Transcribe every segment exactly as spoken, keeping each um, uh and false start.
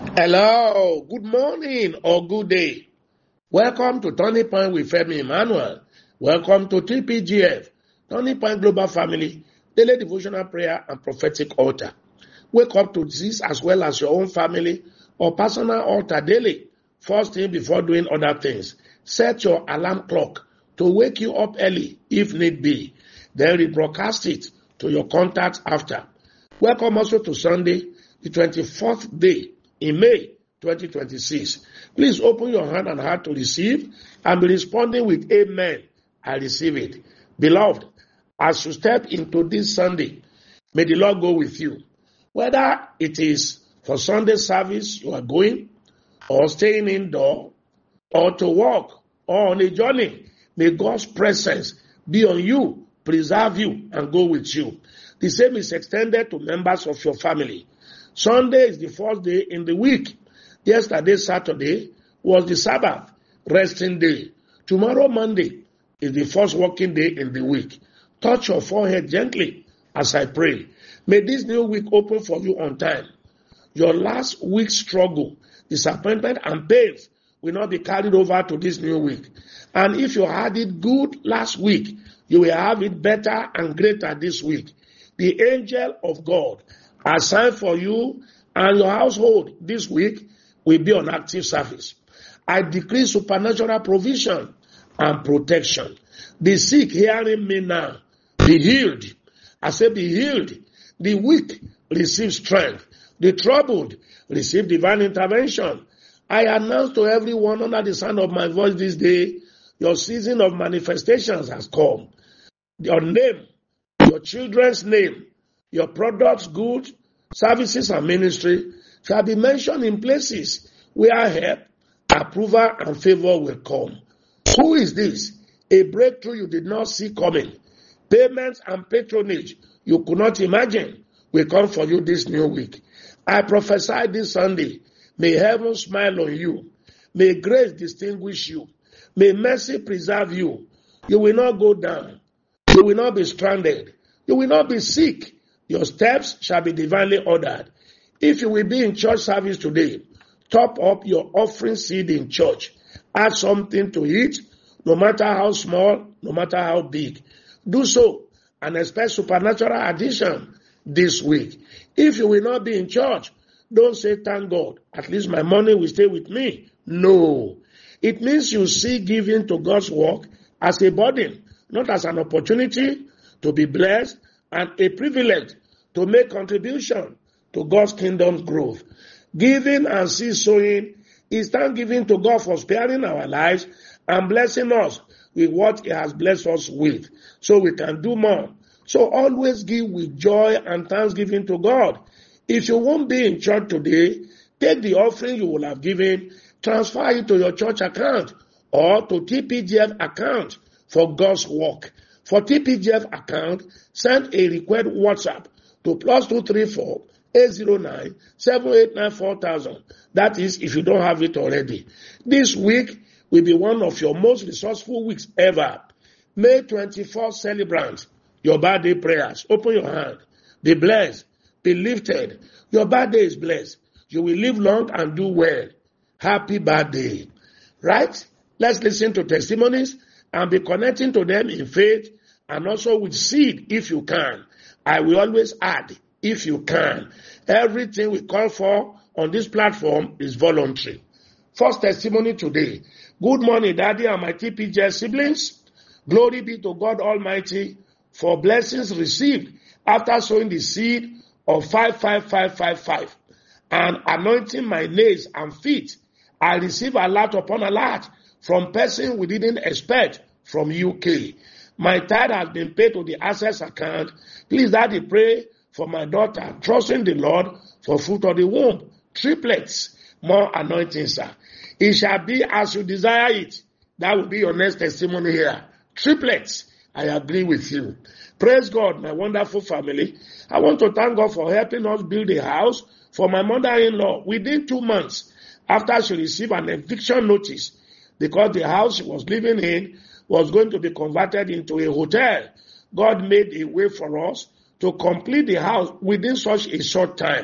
Hello, good morning or good day. Welcome to Turning Point with Femi Emmanuel. Welcome to T P G F, Turning Point Global Family, Daily Devotional Prayer and Prophetic Altar. Wake up to this as well as your own family or personal altar daily. First thing before doing other things, set your alarm clock to wake you up early if need be. Then rebroadcast it to your contacts after. Welcome also to Sunday, the twenty-fourth day in May twenty twenty-six. Please open your hand and heart to receive and be responding with amen. I receive it. Beloved, as you step into this Sunday, may the Lord go with you. Whether it is for Sunday service you are going, or staying indoor, or to work, or on a journey, may God's presence be on you, preserve you, and go with you. The same is extended to members of your family. Sunday is the first day in the week. Yesterday, Saturday, was the Sabbath, resting day. Tomorrow, Monday, is the first working day in the week. Touch your forehead gently as I pray. May this new week open for you on time. Your last week's struggle, disappointment, and pains will not be carried over to this new week. And if you had it good last week, you will have it better and greater this week. The angel of God assigned for you and your household this week will be on active service. I decree supernatural provision and protection. The sick hearing me now, be healed. I say be healed. The weak receive strength. The troubled receive divine intervention. I announce to everyone under the sound of my voice this day, your season of manifestations has come. Your name, your children's name, your products, goods, services, and ministry shall be mentioned in places where help, approval, and favor will come. Who is this? A breakthrough you did not see coming. Payments and patronage you could not imagine will come for you this new week. I prophesy this Sunday, may heaven smile on you. May grace distinguish you. May mercy preserve you. You will not go down. You will not be stranded. You will not be sick. Your steps shall be divinely ordered. If you will be in church service today, top up your offering seed in church. Add something to it, no matter how small, no matter how big. Do so and expect supernatural addition this week. If you will not be in church, don't say, thank God, at least my money will stay with me. No. It means you see giving to God's work as a burden, not as an opportunity to be blessed and a privilege to make contribution to God's kingdom's growth. Giving and seed sowing is thanksgiving to God for sparing our lives and blessing us with what He has blessed us with, so we can do more. So always give with joy and thanksgiving to God. If you won't be in church today, take the offering you will have given, transfer it to your church account or to T P G F account for God's work. For T P G F account, send a request WhatsApp to plus two three four eight zero nine seven eight nine four thousand. That is, if you don't have it already. This week will be one of your most resourceful weeks ever. May twenty-fourth celebrant your birthday prayers. Open your hand. Be blessed. Be lifted. Your birthday is blessed. You will live long and do well. Happy birthday. Right? Let's listen to testimonies and be connecting to them in faith and also with seed if you can. I will always add, if you can. Everything we call for on this platform is voluntary. First testimony today. Good morning, Daddy and my T P G F siblings. Glory be to God Almighty for blessings received after sowing the seed of five five five five five and anointing my nails and feet. I receive alert upon alert from person we didn't expect from U K. My tithe has been paid to the access account. Please, Daddy, pray for my daughter, trusting the Lord for fruit of the womb. Triplets, more anointing, sir. It shall be as you desire it. That will be your next testimony here. Triplets, I agree with you. Praise God, my wonderful family. I want to thank God for helping us build a house for my mother-in-law within two months after she received an eviction notice because the house she was living in was going to be converted into a hotel. God made a way for us to complete the house within such a short time.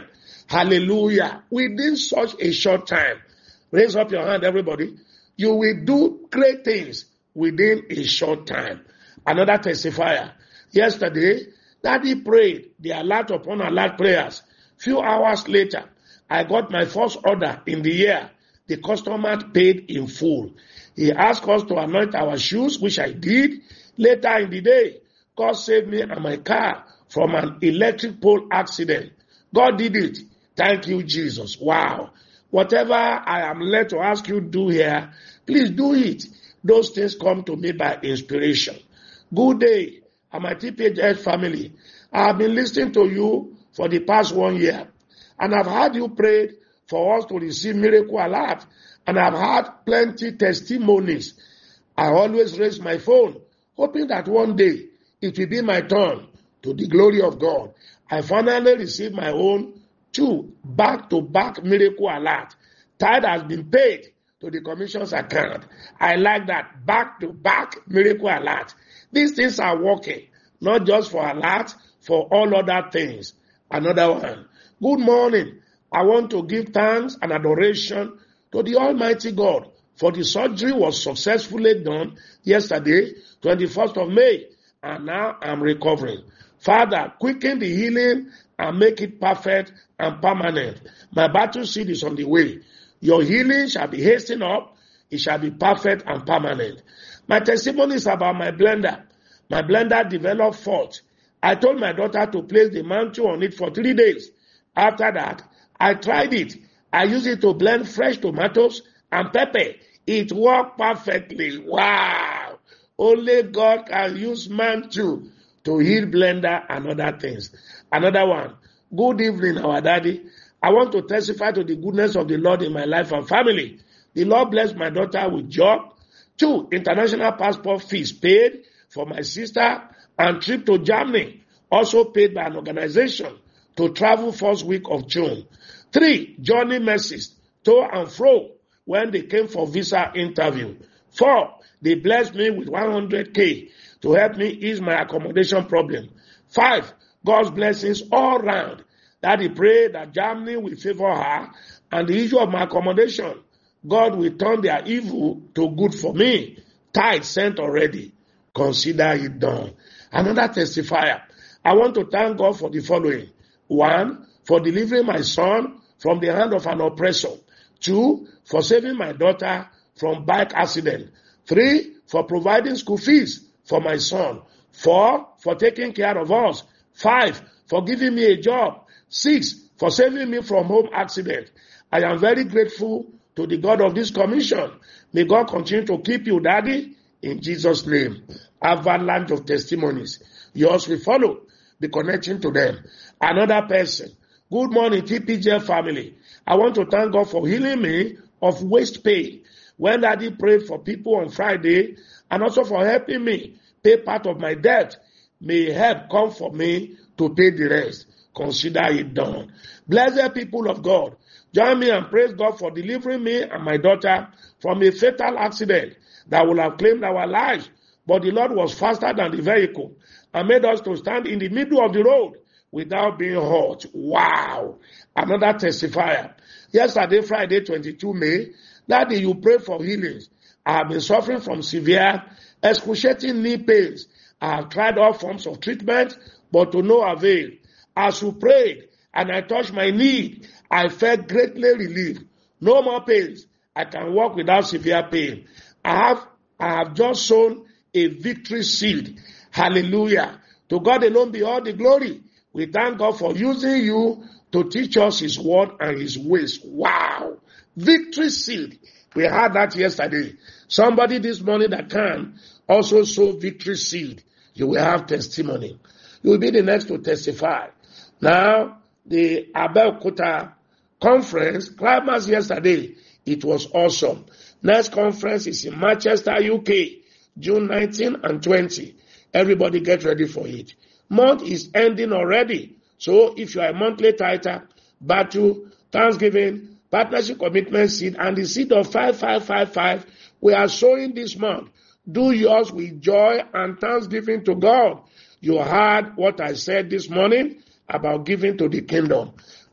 Hallelujah. Within such a short time, raise up your hand, everybody. You will do great things within a short time. Another testifier. Yesterday, Daddy prayed the alert upon alert prayers. Few hours later, I got my first order in the year. The customer paid in full. He asked us to anoint our shoes, which I did. Later in the day, God saved me and my car from an electric pole accident. God did it. Thank you, Jesus. Wow. Whatever I am led to ask you to do here, please do it. Those things come to me by inspiration. Good day, and my T P H family. I have been listening to you for the past one year, and I've heard you pray for us to receive miracle alert, and I've had plenty testimonies. I always raise my phone, hoping that one day it will be my turn to the glory of God. I finally received my own two back-to-back miracle alert. Tithe has been paid to the commission's account. I like that back-to-back miracle alert. These things are working, not just for alert, for all other things. Another one. Good morning. I want to give thanks and adoration to the Almighty God, for the surgery was successfully done yesterday, twenty-first of May, and now I'm recovering. Father, quicken the healing and make it perfect and permanent. My battle seed is on the way. Your healing shall be hastened up. It shall be perfect and permanent. My testimony is about my blender. My blender developed fault. I told my daughter to place the mantle on it for three days. After that, I tried it. I used it to blend fresh tomatoes and pepper. It worked perfectly. Wow. Only God can use mantle to heal blender and other things. Another one. Good evening, our daddy. I want to testify to the goodness of the Lord in my life and family. The Lord blessed my daughter with job. Two, international passport fees paid for my sister, and trip to Germany, also paid by an organization to travel first week of June. Three, journey messages to and fro when they came for visa interview. Four, they blessed me with one hundred K to help me ease my accommodation problem. Five, God's blessings all round. Daddy prayed that Germany will favor her, and the issue of my accommodation, God will turn their evil to good for me. Tithe sent already. Consider it done. Another testifier. I want to thank God for the following. One, for delivering my son from the hand of an oppressor. Two, for saving my daughter from bike accident. Three, for providing school fees for my son. Four, for taking care of us. Five, for giving me a job. Six, for saving me from home accident. I am very grateful to the God of this commission. May God continue to keep you, Daddy, in Jesus' name. Avalanche of testimonies. Yours will follow. Be connecting to them. Another person. Good morning, T P J family. I want to thank God for healing me of waist pain. When Daddy prayed for people on Friday, and also for helping me pay part of my debt, may help come for me to pay the rest. Consider it done. Blessed people of God, join me and praise God for delivering me and my daughter from a fatal accident that would have claimed our lives. But the Lord was faster than the vehicle and made us to stand in the middle of the road without being hurt. Wow. Another testifier. Yesterday, Friday, twenty-second of May, Daddy, you prayed for healings. I have been suffering from severe, excruciating knee pains. I have tried all forms of treatment, but to no avail. As you prayed and I touched my knee, I felt greatly relieved. No more pains. I can walk without severe pain. I have, I have just sown a victory seed. Hallelujah. To God alone be all the glory. We thank God for using you to teach us His word and His ways. Wow. Victory seed. We had that yesterday. Somebody this morning that can also sow victory seed. You will have testimony. You will be the next to testify. Now, the Abeokuta conference, climax yesterday, it was awesome. Next conference is in Manchester, U K, June nineteenth and twentieth. Everybody get ready for it. Month is ending already. So if you are a monthly tither, battle, Thanksgiving, partnership commitment seed, and the seed of five five five five, we are sowing this month. Do yours with joy and thanksgiving to God. You heard what I said this morning about giving to the kingdom.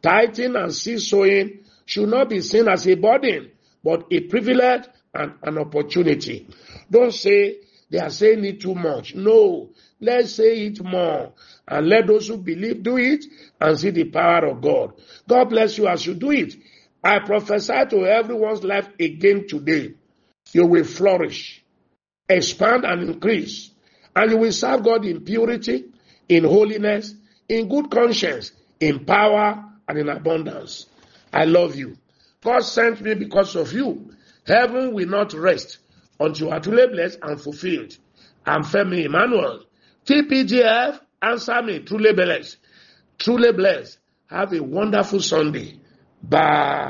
Tithing and seed sowing should not be seen as a burden, but a privilege and an opportunity. Don't say they are saying it too much. No, let's say it more. And let those who believe do it and see the power of God. God bless you as you do it. I prophesy to everyone's life again today. You will flourish, expand and increase. And you will serve God in purity, in holiness, in good conscience, in power, and in abundance. I love you. God sent me because of you. Heaven will not rest until you are truly blessed and fulfilled. I'm Femi Emmanuel. T P G F, answer me, truly blessed. Truly blessed. Have a wonderful Sunday. Bye.